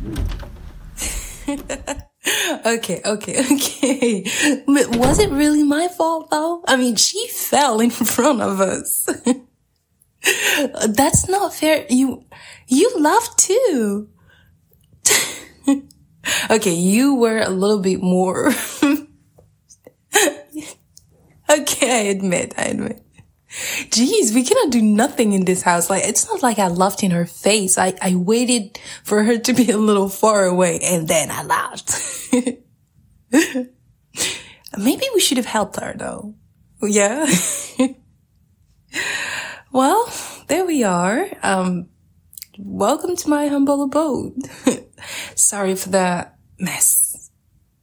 Okay. But was it really my fault though? I mean, she fell in front of us. That's not fair. You laughed too. Okay, you were a little bit more. Okay, I admit. Jeez, we cannot do nothing in this house. Like, it's not like I laughed in her face. I waited for her to be a little far away and then I laughed. Maybe we should have helped her though. Yeah. Well, there we are. Welcome to my humble abode. Sorry for the mess.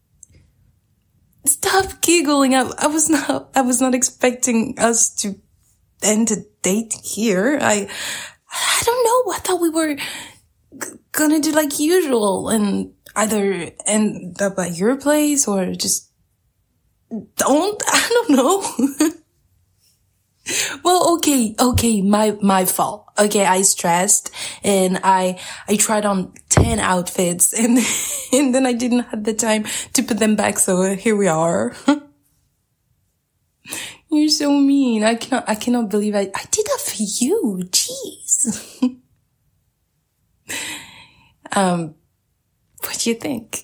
Stop giggling. I was not expecting us to end the date here. I don't know. I thought we were gonna do like usual and either end up at your place or just don't. I don't know. Well, okay, my fault. Okay, I stressed and I tried on 10 outfits and and then I didn't have the time to put them back, so here we are. You're so mean. I cannot believe I did that for you. Jeez. What do you think?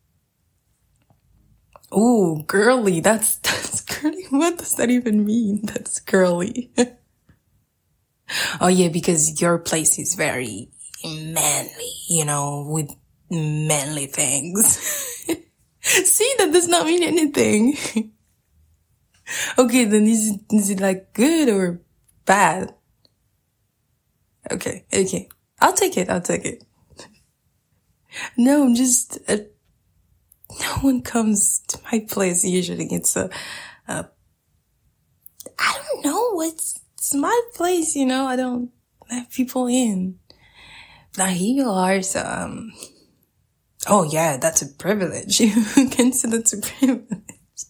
Ooh, girly. That's girly. What does that even mean? That's girly. Oh yeah, because your place is very manly, with manly things. See, that does not mean anything. Okay, then is it like good or bad? Okay. I'll take it. No, I'm just, no one comes to my place usually. It's I don't know, it's my place, I don't let people in. Now here you are, so, oh yeah, that's a privilege. You can say that's a privilege.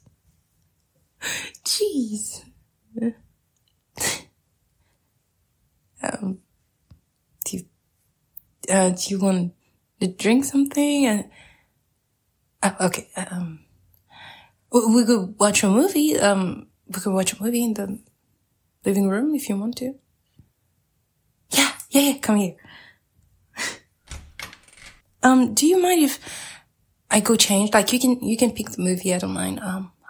Jeez. Do you want to drink something? Okay. We could watch a movie. We could watch a movie in the living room if you want to. Yeah. Come here. Do you mind if I go change? Like, you can pick the movie. I don't mind.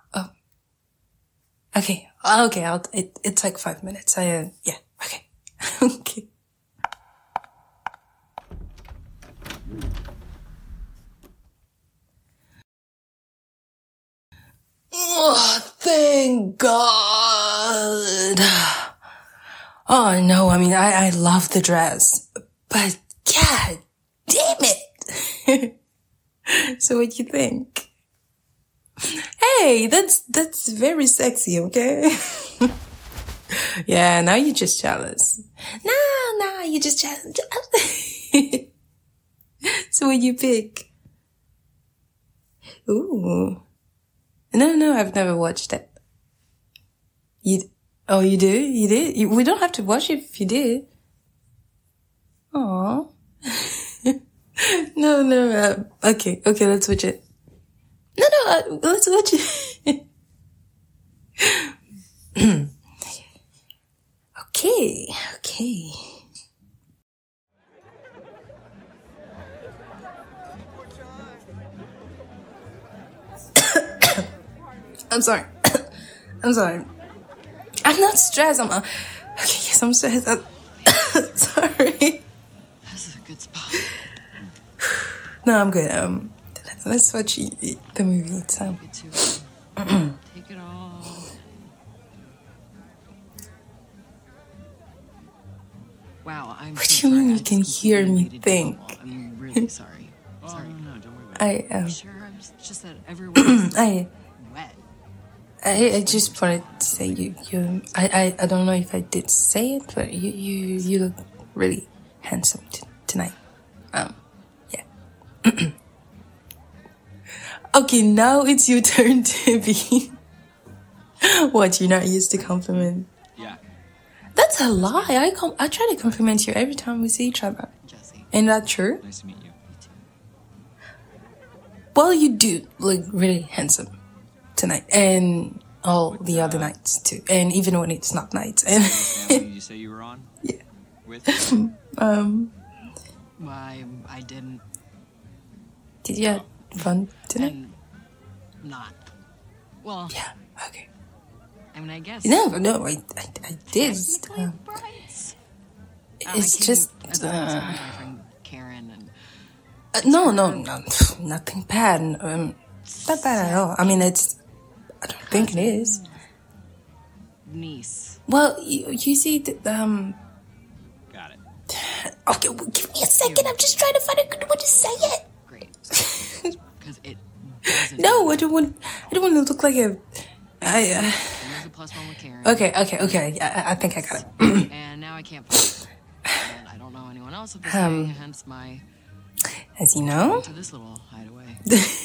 Okay. It's like 5 minutes. Yeah. Okay. Okay. Oh, thank God. Oh no, I mean, I love the dress, but God damn it. So what do you think? Hey, that's very sexy, okay? Yeah, now you're just jealous. No, you're just jealous. So what do you pick? Ooh. No, I've never watched it. You did? You did? We don't have to watch it if you did. Aww. No, okay, let's watch it. No, let's watch it. Okay. I'm sorry. I'm not stressed. Okay, yes, I'm stressed. Sorry. This is a good spot. No, I'm good. Let's watch the movie. It's Take it off. Wow, I'm What so do you mean sorry. you can hear me think? I'm really sorry. Sorry. No, don't worry about it. I'm sure it's just that everyone's wet. I just wanted to say I don't know if I did say it, but you look really handsome tonight. Yeah. Okay, now it's your turn to be. What, you're not used to compliment? Yeah. That's a lie. I try to compliment you every time we see each other. Jesse. Ain't that true? Nice to meet you. Well, you do look really handsome tonight, and all the other nights too, and even when it's not night. And What family did you say you were on? yeah. With? Well, I didn't. Did you have fun tonight? And not. Well, Yeah. Okay. I mean, I guess. No, I did. Technically, brides. It's I came just as well as my friend Karen and no, nothing bad. Not bad at all. I mean, I don't think it is. niece. Well, you see, Got it. okay, well, give me a second. I'm just trying to find a good way to say it. Great. Because it doesn't. No, I don't want to look like a. There's a plus one with Karen. Okay. I think I got it. And now I can't find it. And I don't know anyone else at this thing, hence my As you know, to this little hideaway.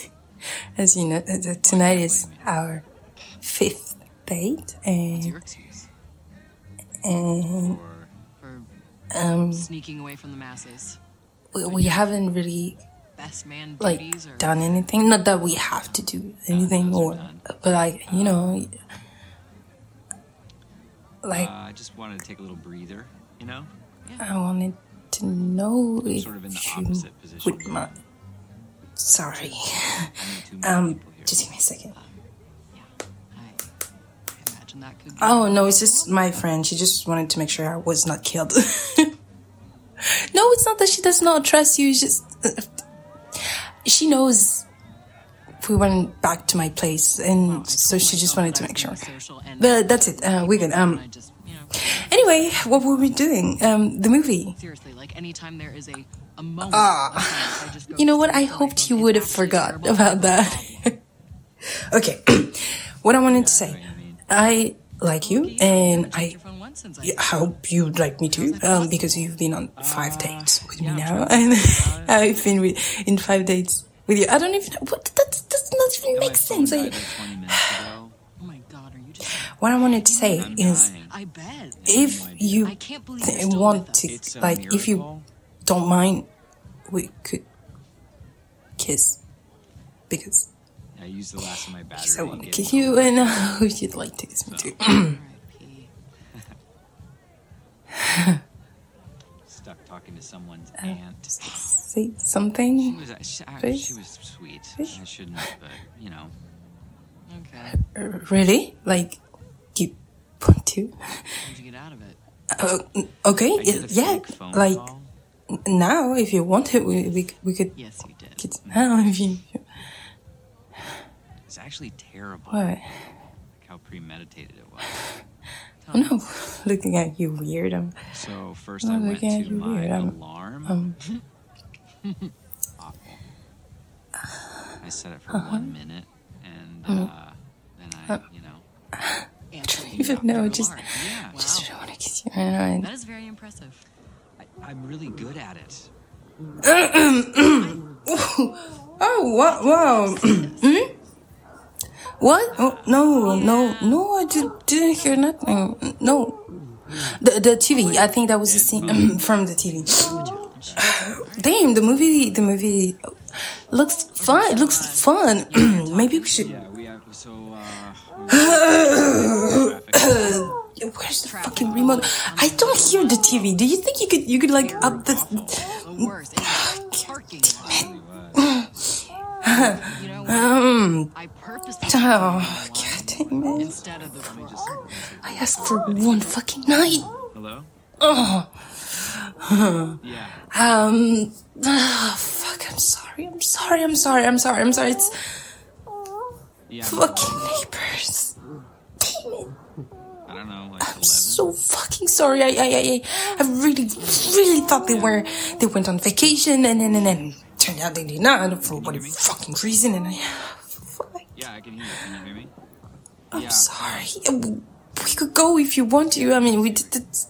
tonight is our 5th date, What's your excuse and Or for sneaking away from the masses? we haven't really Best man like duties or done anything. Not that we have to do anything more, but like like I just wanted to take a little breather, you know? I wanted to know if Sort of in the you opposite position. would mind. Sorry. Only too many people here. Just give me a second. I imagine that could be. Oh no, it's just my friend. She just wanted to make sure I was not killed. No, it's not that she does not trust you. It's just she knows we went back to my place, and so she just wanted to make sure. But that's it. We're good. I just, Anyway, what were we doing? The movie. seriously, like anytime there is a moment. Ah. of chance, I just go You know what? I straight to hoped like, you it's would have actually forgot terrible, about no that. problem. Okay. What I wanted to I know say. what you mean. I like you, Okay, and checked I your phone once since I- hope you like me too, because you've been on 5 dates with me yeah, now, I'm and I've been in 5 dates with you. I don't even what that does not even My make phone sense. died like 20 minutes ago. Oh my god, are you just? What I wanted to say I'm is, dying. I bet. if you I can't believe you're still want with us. to, It's a like, if you miracle. don't mind, we could kiss, because I used the last of my battery. I want to getting kiss you, and you'd like to kiss me too. R.I.P. stuck talking to someone's aunt. Say She something. was Face? she was sweet. Fish? I shouldn't, but you know. Okay. Really? Like, you want to? How'd you get out of it? Okay, I did a yeah, fake phone like call. now, if you want it, we could Yes, you did. kiss now if you. It's actually terrible. What? Like how premeditated it was. I'm not looking at you weird. So first No, I they went can't to do my weird. I'm- alarm. Awful. I set it for 1 minute, and then I, Answer Even your though just alarm. yeah, just don't want to kiss you. I know. That is very impressive. I'm really good at it. Oh wow! What? Oh, no! I didn't hear nothing. No, the TV. I think that was the scene from the TV. Damn, the movie looks fun. It looks fun. Maybe we should. Yeah, we have so. Where's the fucking remote? I don't hear the TV. Do you think you could like up the? The worst. It's parking. You know what? I purposely Oh, god damn it! instead of the floor. I asked for one fucking night. Hello. Oh, Yeah. fuck. I'm sorry. It's Yeah. fucking neighbors. Damn it. I don't know, like 11. So fucking sorry. I really thought they went on vacation, and then turned out they did not for whatever fucking reason, and fuck. Yeah, I can hear you. Can you hear me? I'm Yeah. sorry. We could go if you want to. I mean, we did it.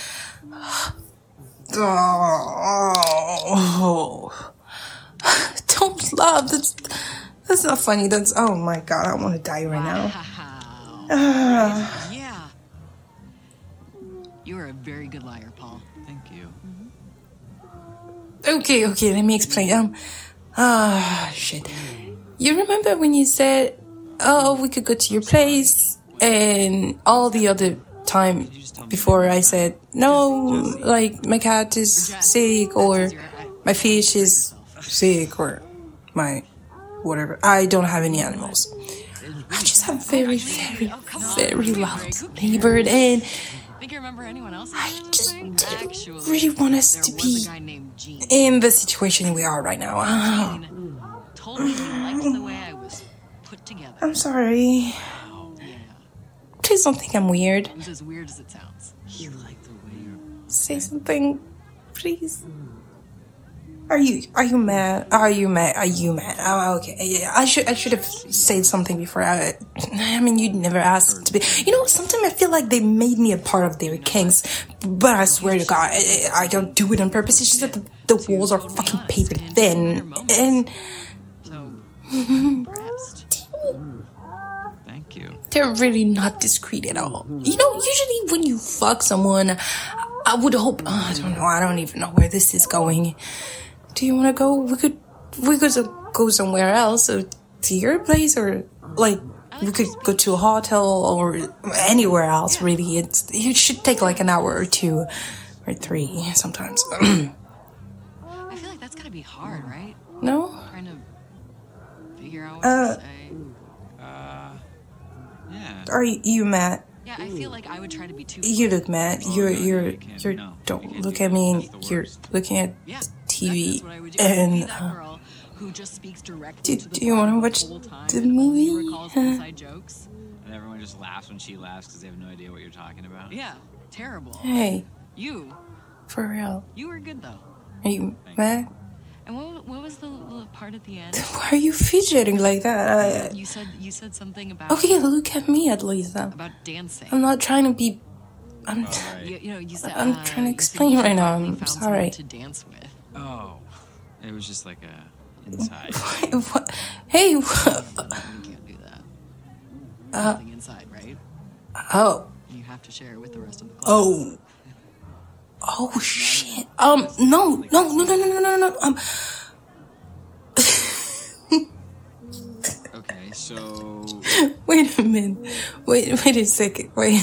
Oh. Don't laugh. That's not funny. That's, oh my god, I want to die right now. Wow. Yeah. You are a very good liar, Paul. Thank you. Okay, let me explain. Shit. You remember when you said, "Oh, we could go to your place," and all the other time before I said, "No, like my cat is sick, or my fish is sick, or my whatever. I don't have any animals. I just have very, very, very loud neighbor, and Think you remember anyone else? I just didn't Actually, really want us to there was be a guy named Gene. in the situation we are right now." Gene told me he liked the way I was put together. I'm sorry. Yeah, Please don't think I'm weird. it was as weird as it sounds. He liked the way you're. Say something, please. Are you mad? Are you mad? Oh, okay. Yeah, I should have said something before. I mean, you'd never asked to be. You know, sometimes I feel like they made me a part of their kings, but I swear to God, I don't do it on purpose. It's just that the walls are fucking paper thin, and So, I'm impressed. Thank you. they're really not discreet at all. You know, usually when you fuck someone, I would hope. I don't know. I don't even know where this is going. Do you want to go? We could go somewhere else, or to your place, or like we could go to a hotel or anywhere else. Really, it should take like an hour or 2 or 3 sometimes. I feel like that's gotta be hard, right? No, Trying to figure out what to say. Yeah. are you mad? Yeah, I feel like I would try to be too. You look mad. You're. Don't look at me. You're looking at Yeah, TV, that's what I would do. I would be and that girl who just speaks directly to the do you want to point watch the whole time the and only movie? recalls inside jokes. And everyone just laughs when she laughs because they have no idea what you're talking about. Yeah, terrible. Hey, You for real? were good though. Are you mad? And what was the little part at the end? Why are you fidgeting like that? You said something about Okay, look at me at least. about dancing. I'm not trying to be. I'm. You said I'm trying to you said explain you right now. probably I'm found sorry. someone to dance with. Oh, it was just like a inside. What? Hey. You can't do that. Something inside, right? Oh. You have to share it with the rest of the class. Oh. Oh shit. No. Okay, so Wait a minute. Wait a second. Wait.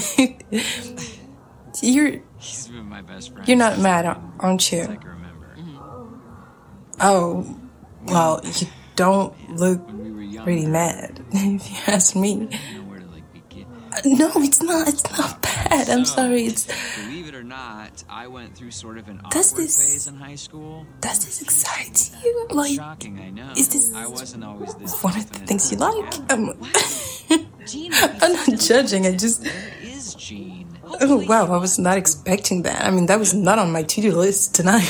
he's been my best friend. You're not since mad, aren't you? I can remember. Oh. Well, you don't look When we were young, really mad, if you ask me. I didn't know where to begin. No, it's not. It's not bad. I'm sorry. Believe it or not, I went through sort of an Does awkward this- phase in high school. Does this excite you? Like, Shocking, I know. is this I wasn't always this one of the confident things you as I like? am. Gene, I'm not judging. I just. Where is Gene? Oh wow! I was not expecting that. I mean, that was not on my to-do list tonight.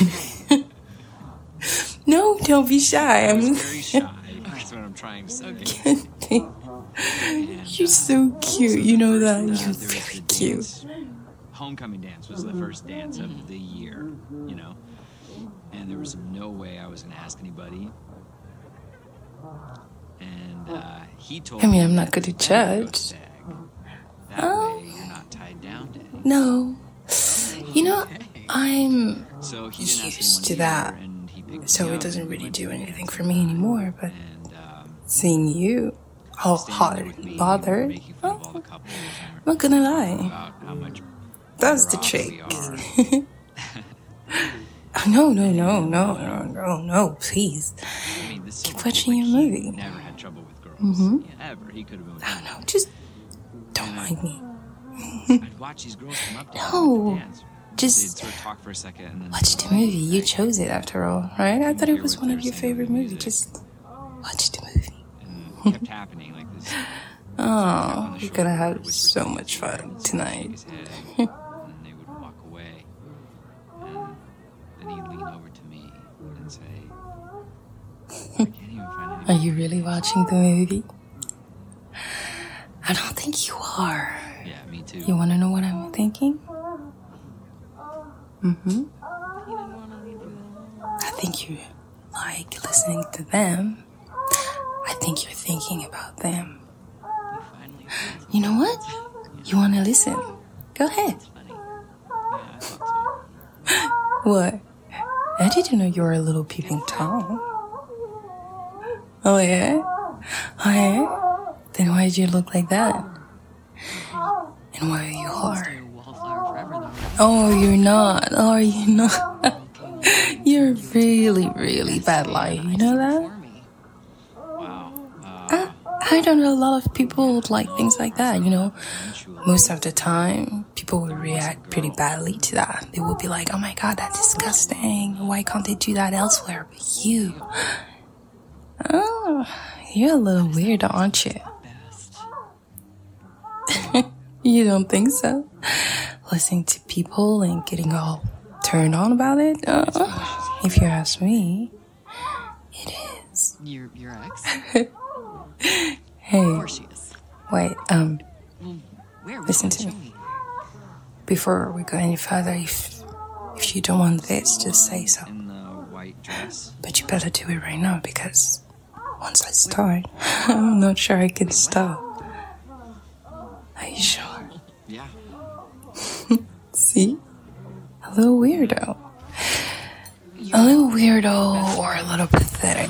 No, don't be shy. I was I'm. very shy. That's what I'm trying to say. You're so cute. You know that. There You're was very the cute. dance. Homecoming dance was the first dance of the year, you know? And there was no way I was going to ask anybody. And he told I mean, me I'm not that good to then you go judge. SAG. That way you're not tied down to anything. No, you know, I'm So he didn't ask used to anyone that. here, and he picked So me it up, doesn't and we really went do to anything dance. for me anymore. But And seeing you all standing hot there with me, and we were bothered, making fun of all oh, the couples and I'm not gonna lie. about how much That's the better off trick. we are. No, please. I mean, this Keep is watching like your he movie. Never had trouble with girls. Ever. He could have been with No, anyone. just don't mind me. I'd watch these girls come up to No, me and dance. just They'd sort of talk for a second and then watch the movie. You chose it after all, right? I thought it was Hear one what of your they're saying favorite with the movies. music. Just watch the movie. and it kept happening like this. Oh, you're gonna have so much fun tonight. His head, and then they would walk away. And then he'd lean over to me and say, I can't even find Are any. you really watching the movie? I don't think you are. Yeah, me too. You wanna know what I'm thinking? I think you like listening to them. I think you're thinking about them. Finally, You know what? You wanna listen? Go ahead. funny. Yeah, I thought so. What? I didn't know you were a little peeping Tom. Oh yeah? Hey? Then why did you look like that? And why are you I'll hard? stay a wallflower forever, though. Oh, you're not. Are you not? You're really, really bad liar. You know that? For me. Wow. I don't know. A lot of people like things like that, you know? Eventually, Most of the time, people will react pretty badly to that. They will be like, oh my god, that's disgusting. Why can't they do that elsewhere? But you. Oh, you're a little weird, aren't you? Best. You don't think so? Listening to people and getting all turned on about it? If you ask me, it is. Your ex? Hey, Of course she is. wait, Well, where? Listen to me. Before we go any further, if you don't want this, just say so. in the white dress. But you better do it right now, because once I start, I'm not sure I can stop. Are you sure? Yeah. See? A little weirdo. A little weirdo or a little pathetic.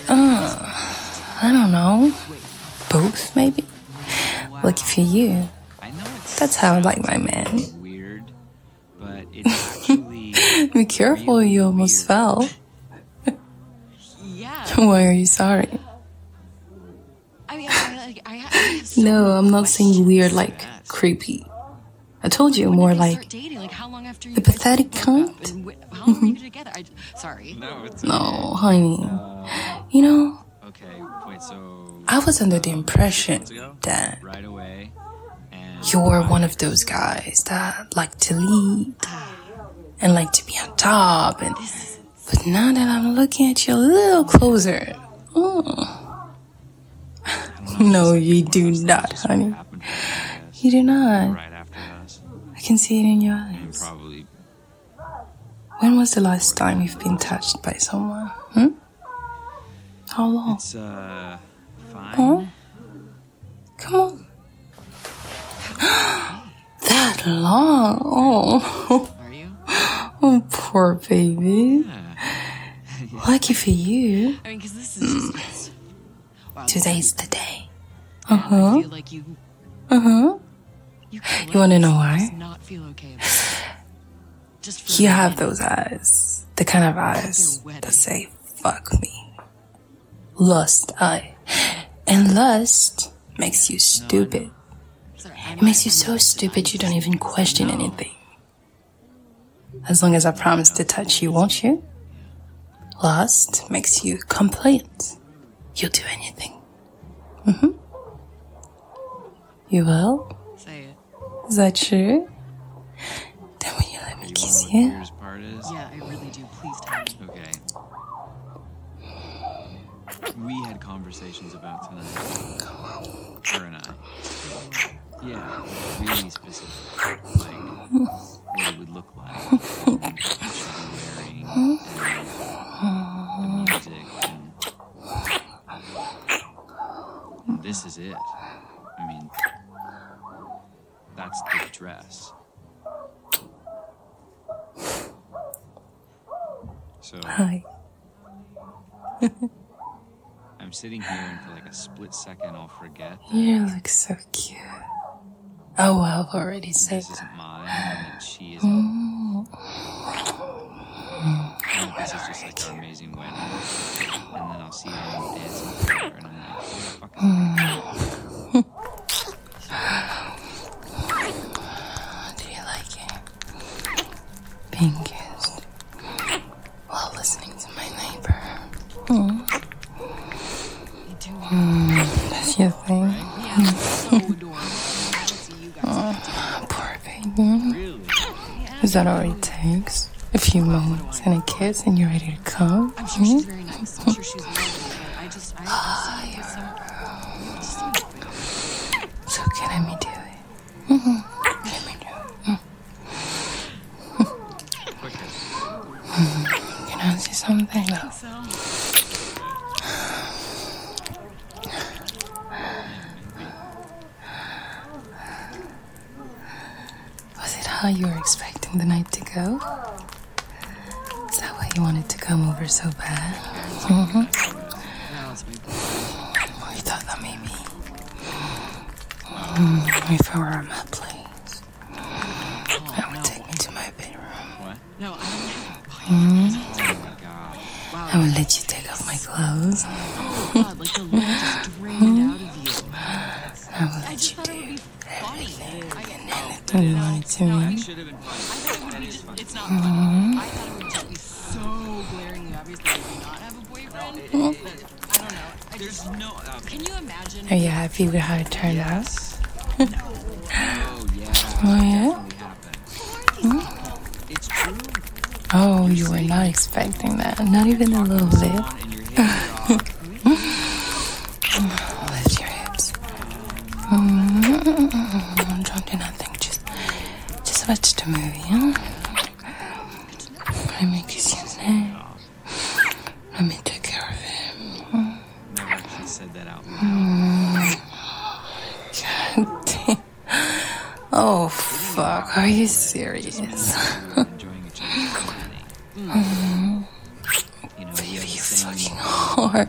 I don't know. Both, maybe? Lucky for you. I know it's That's how I like my man. weird, but it's actually Be careful, you almost fell. Yeah. Why are you sorry? I mean, I have so No, I'm not questions saying weird for like that. creepy. I told you When more did they like start dating? Like, how long after you the guys pathetic broke up? cunt. And how long were you together? Sorry. no, it's No, honey. You know, okay. Wait, so I was under the impression that right away, and you're one of those guys that like to lead and like to be on top. And but now that I'm looking at you a little closer, no, you do not, honey. happened to us, I guess, You do not. right after us, I can see it in your and eyes. probably When was the last time you've been touched by someone? How long? it's fine. Huh? Come on. That long? Oh, Are you? oh, poor baby. Yeah. Lucky for you. I mean, because this is just. Wow, Today's the day. I feel like you. You can You wanna know just why? not feel okay about it. Just for You a have minute. those eyes. The kind of eyes that say, fuck me. Lust eye. And lust makes you stupid. Sorry, It makes you so stupid you don't even question anything. As long as I promise to touch you, won't you? Lust makes you compliant. You'll do anything. You will? Say it. Is that true? Then will you let me kiss What the you? weirdest part is? Yeah, I really do. Please tell me. Okay. We had conversations about tonight. Her and I. Yeah, really specific. Like, what it would look like. What she should be wearing. And the music. And this is it. I mean, that's the dress. So Hi. I'm sitting here and for like a split second I'll forget You look so cute. Oh, well, I've already said this that. isn't mine and that she isn't. And this is just like our amazing wedding. And then I'll see them dancing together and I'm like, what the fuck is Do you like it? Being kissed while listening to my neighbor. You do. That's your thing? Yeah, it's so adorable. I don't see you guys. Poor baby. really? Is that all it takes? A few moments and a kiss and you're ready to come? I'm sure she's very nice. I'm sure she's lovely. But I just see it as some. It's okay, let me do it. Let me do it. Quicker. Can I say something though? So, Was it how you were expecting the night to go? Is that why you wanted to come over so bad? now it's my Or you thought If I were my place, that would take me to my bedroom. What? No, I don't have Oh my god. Wow. I would let you take off my clothes. Oh God, like the life just drained out of you. I would I let just you thought it do would be funny. anything you wanted to No, me. It should have been I fun. thought it would That be is just, funny. it's not funny. I thought it would just be so glaringly obvious that you do not have a boyfriend. That, I don't know. There's no. Can you imagine? Are you happy with how it turned out? Yes. Oh yeah. Oh, yeah? Definitely happened. It's true. Oh, you were not expecting that. Not even a little bit. On and your head off. Lift your hips. Don't do nothing. Just watch the movie, huh? Let me kiss his neck. Let me take care of him. Never actually said that out loud. God damn. Oh, fuck. Are you serious? Enjoying each other's company. You know, we have You the fucking same. hard.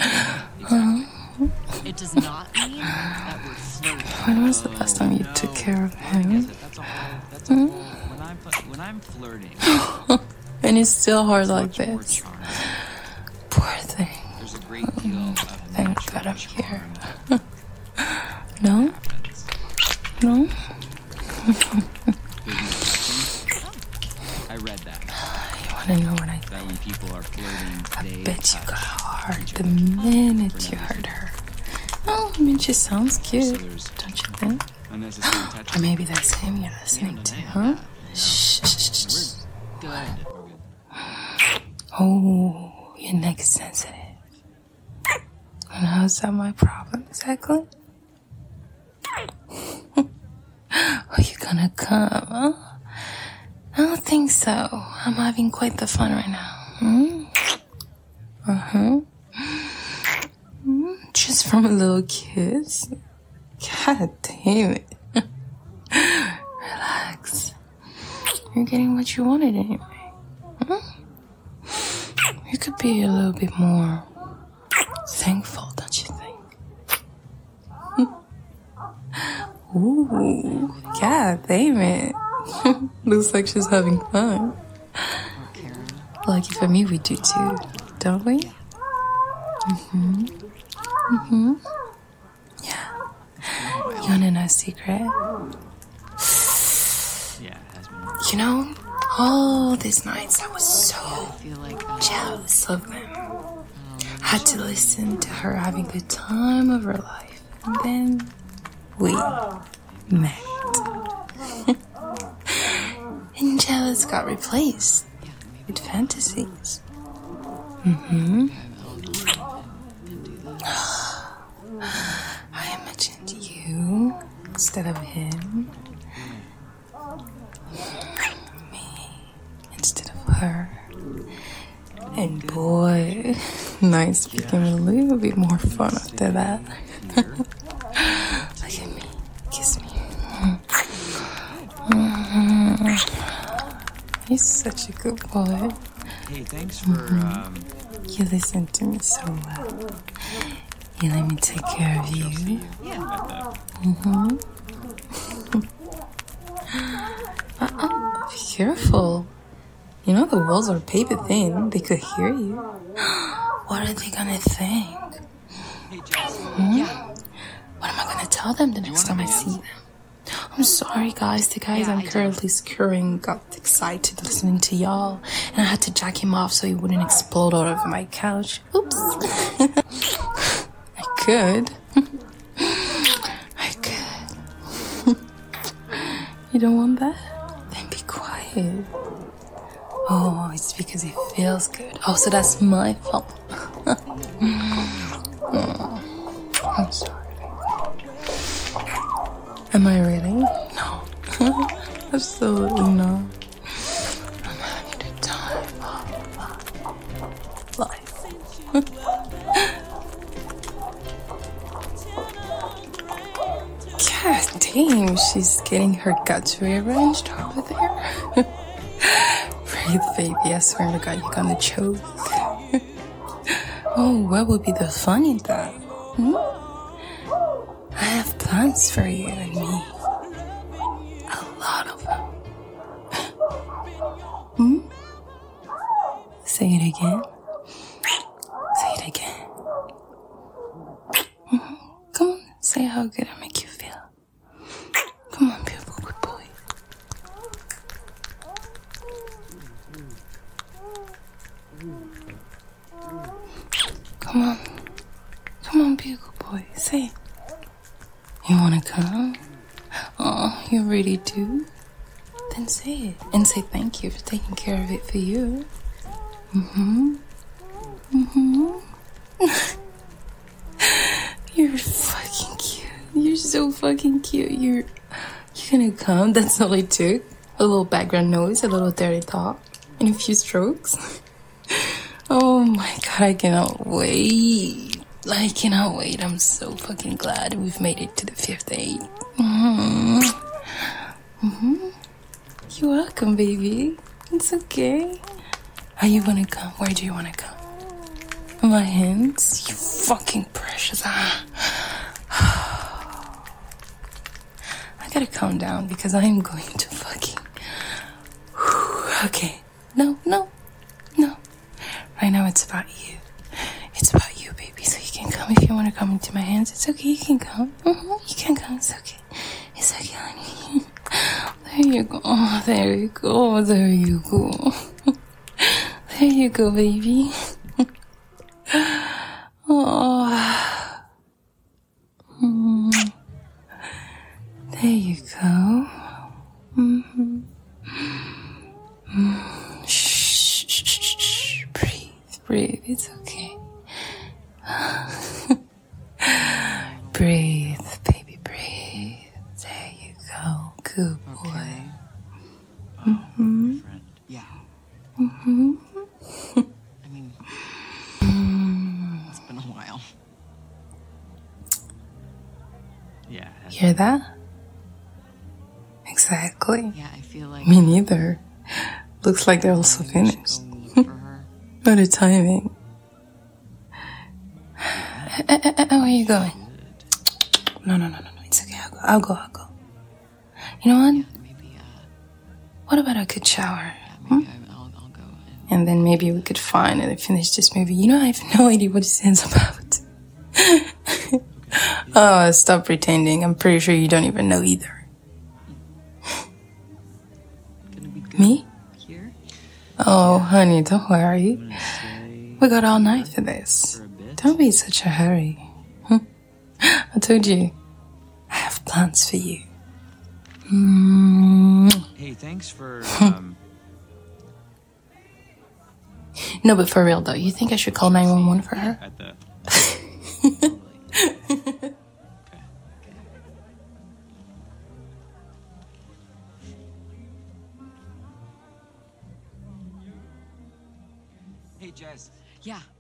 It does not mean that we're flirting. When was the last time you took care of him? That's all. That's all. When I'm flirting, And it's still hard like much more this. charming. Poor thing. There's a great deal of Thank natural God I'm here. charm No? happens. No? I read that. You wanna know what I That when people are flirting, I they bet you touch got hard each the other minute you heard her. Oh, I mean, she sounds So cute, there's don't you think? unnecessary Or touching. maybe that's him you're listening to, huh? Shh, shh, shh, shh. Good. Oh, your neck is sensitive. And how's that my problem exactly? Are you gonna come, huh? I don't think so. I'm having quite the fun right now. Uh-huh. Just from a little kiss? God damn it. Relax. You're getting what you wanted anyway. You could be a little bit more thankful, don't you think? Ooh, God damn it. Looks like she's having fun. Or Karen. Lucky for me, we do too, don't we? Yeah. You wanna know a secret? Yeah, it has been. You know, all these nights I was so I feel like jealous of them. Had to listen to her having the time of her life. And then we met. And jealous got replaced with fantasies. I imagined you instead of him. Me instead of her. And boy, nights became a little bit more fun after that. Look at me. Kiss me. You're such a good boy. Hey, thanks for You listen to me so well. You let me take care of you. Be careful. You know the walls are paper thin. They could hear you. What are they gonna think? Hey, Jess. What am I gonna tell them the next time I see them? I'm sorry, guys. The guys I'm currently screwing got excited listening to y'all, and I had to jack him off so he wouldn't explode all over my couch. Oops. I could. I could. You don't want that? Then be quiet. Oh, it's because it feels good. Oh, so that's my fault. I'm sorry. Am I really? No. Absolutely not. I'm having the time of life. God damn, she's getting her guts rearranged over there. Breathe, baby. I swear to God, you're gonna choke. Oh, what would be the fun in that? I have plans for you and me. A lot of them. Say it again. Say it again. Come on, say how good I make you feel. Come on, beautiful good boy. Come on. Come on, beautiful boy. Say it. You wanna come? Oh, you really do? Then say it. And say thank you for taking care of it for you. You're fucking cute. You're so fucking cute. You're gonna come? That's all it took. A little background noise, a little dirty talk, and a few strokes. Oh my god, I cannot wait. I cannot wait. I'm so fucking glad we've made it to the 5th date. You're welcome, baby. It's okay. Are you gonna come? Where do you wanna come? In my hands? You fucking precious. I gotta calm down because I am going to fucking... Okay. No. Right now it's about you. It's about you, baby. So you can come if you want to come into my hands. It's okay. You can come. You can come. It's okay. It's okay, honey. There you go. There you go. There you go. There you go, baby. Oh. There you go. Shh. Breathe. It's okay. Breathe, baby, breathe. There you go. Good boy. Okay. Friend. Yeah. I mean, it's been a while. Yeah. Hear that? Exactly. Yeah, I feel like Me neither. Looks like they're also maybe I should finished. go meet for her. What a timing. Where are you going? No. It's okay. I'll go. You know what? Maybe, What about a good shower? maybe I'll go. And then maybe we could finally finish this movie. You know, I have no idea what this is about. Oh, stop pretending. I'm pretty sure you don't even know either. Gonna be good Me? here. Oh, honey, don't worry. I'm gonna stay We got all night for this. for a bit. Don't be in such a hurry. I told you, I have plans for you. Hey, thanks for No, but for real though, you think I should call 911 for her? at the Hey, Jess. Yeah.